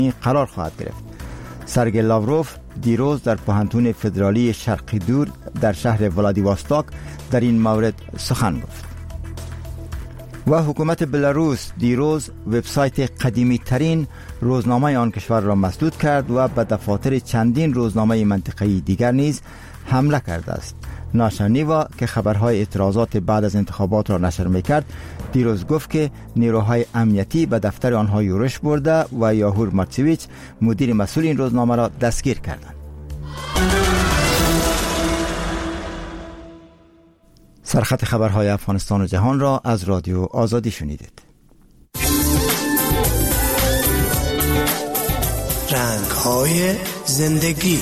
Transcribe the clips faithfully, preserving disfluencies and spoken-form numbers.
قرار خواهد گرفت. سرگئی لاوروف دیروز در پوهنتون فدرالی شرقی دور در شهر ولادیواستوک در این مورد سخن گفت. و حکومت بلاروس دیروز وبسایت قدیمی ترین روزنامه آن کشور را مسدود کرد و به دفاتر چندین روزنامه منطقه‌ای دیگر نیز حمله کرده است. ناشانیوا که خبرهای اعتراضات بعد از انتخابات را نشر میکرد دیروز گفت که نیروهای امنیتی به دفتر آنها یورش برده و یاهور مارچویچ مدیر مسئول این روزنامه را دستگیر کردند. سرخط خبرهای افغانستان و جهان را از رادیو آزادی شنیدید. رنگ‌های زندگی.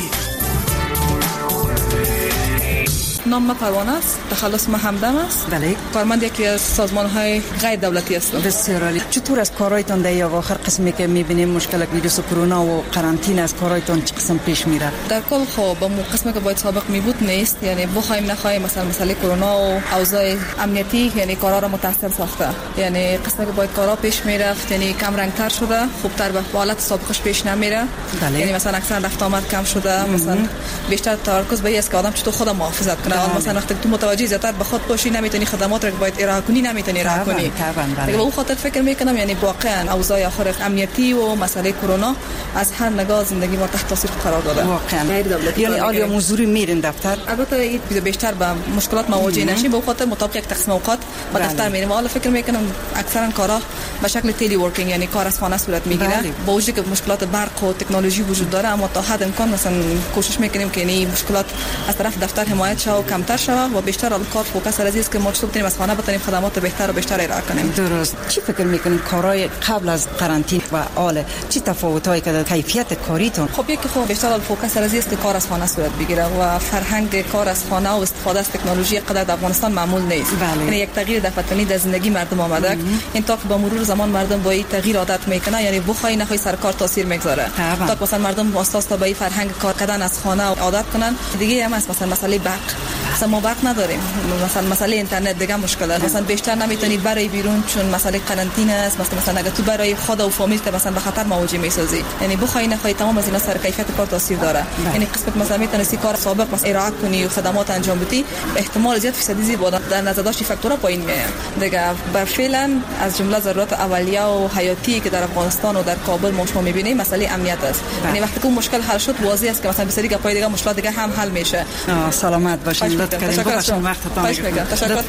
نام ما پروانه است، تخلص ما همدم است. بله. کارمند یکی از سازمان‌های غیر دولتی هستم. بسیار عالی. چطور از کارایتان در آخر قسمی که می‌بینیم مشکل ویروس کرونا و قرنطینه از کارایتان چه قسم پیش میره؟ در کل خب با مو قسمی که باید سابق می بود نیست، یعنی بخوایم نخوایم مثلا مسئله کرونا و اوضاع امنیتی یعنی کارا را متأثر ساخته. یعنی قسمی که باید کارا پیش میرفت یعنی کم رنگ‌تر شده، خوبتر به حالت سابقش پیش نمیره. بله. یعنی مثلا اکثر رفت آمد کم شده، مثلا بیشتر تمرکز به این است که آدم چطور خودم محافظت کنه. مثلا وقتی تو متوجه زیادتر به خود باشی نمیتونی خدمات رو باید ارائه کنی نمیتونی ارائه کنی. دیگه به اون خاطر فکر میکنم یعنی واقعا اوضاع آخر امنیتی و مسئله کرونا از هر نگاه زندگی ما تحت تاثیر قرار داده. واقعا یعنی عالی موضوعی میرین دفتر. البته این بیشتر به مشکلات مواجه نشیم، به اون خاطر مطابق یک تقسیم اوقات به دفتر میریم. حالا فکر میکنم اکثرا کارا به شکل تلی ورکینگ یعنی کار از خانه صورت میگیره. با وجودی که مشکلات برق و تکنولوژی وجود داره اما تا حد امکان مثلا کوشش میکنیم که یعنی مشکلات از طرف دفتر حمایت شه و کمتر شه و بیشتر کار فوکس از است که ما چطور بتونیم از خانه بتونیم خدمات بهتر و بیشتر ارائه کنیم. درست. چی فکر میکنید کارهای قبل از قرنطینه و حال چی تفاوتایی که در کیفیت کاریتون؟ خب یکی خب بیشتر فوکس از است که کار از خانه صورت بگیره و فرهنگ کار از خانه و استفاده از تکنولوژی قدر در افغانستان معمول نیست. بله. یعنی یک تغییر دفعه‌ای در زندگی مردم آمده. این تا که با مرور زمان مردم با این تغییر عادت میکنه یعنی بخوای نخوای سر کار تاثیر میگذاره. تا مثلا مردم واسطه تا به این فرهنگ کار کردن از خانه عادت کنن. دیگه هم مثلا مسئله برق. مثلا ما برق نداریم. مثلا مسئله اینترنت دیگه مشکل است. مثلا بیشتر نمیتونید برای بیرون چون مسئله قرنطینه است. مثلا مثلا اگه تو برای خود و فامیل که مثلا به خطر مواجه میسازی یعنی بخوای نخوای تمام از اینا سر کیفیت کار تاثیر داره. یعنی قسمت مثلا میتونستی کار سابق مثلا ارائه کنی و خدمات انجام بدی احتمال زیاد فیصدی زیر در نظر داشتی فاکتورها پایین میاد. دیگه بر فعلا از جمله ضرورت اولیه و حیاتی که در افغانستان و در کابل ما شما میبینیم مسئله امنیت است. یعنی وقتی که مشکل حل شد واضح است که مثلا بسیاری گپای دیگه مشکلات دیگه هم حل میشه. سلامت باشین. لطف کردین. باشین وقتتون. تشکر.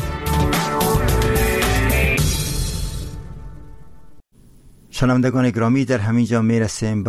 شنوندگان گرامی در همین جا میرسیم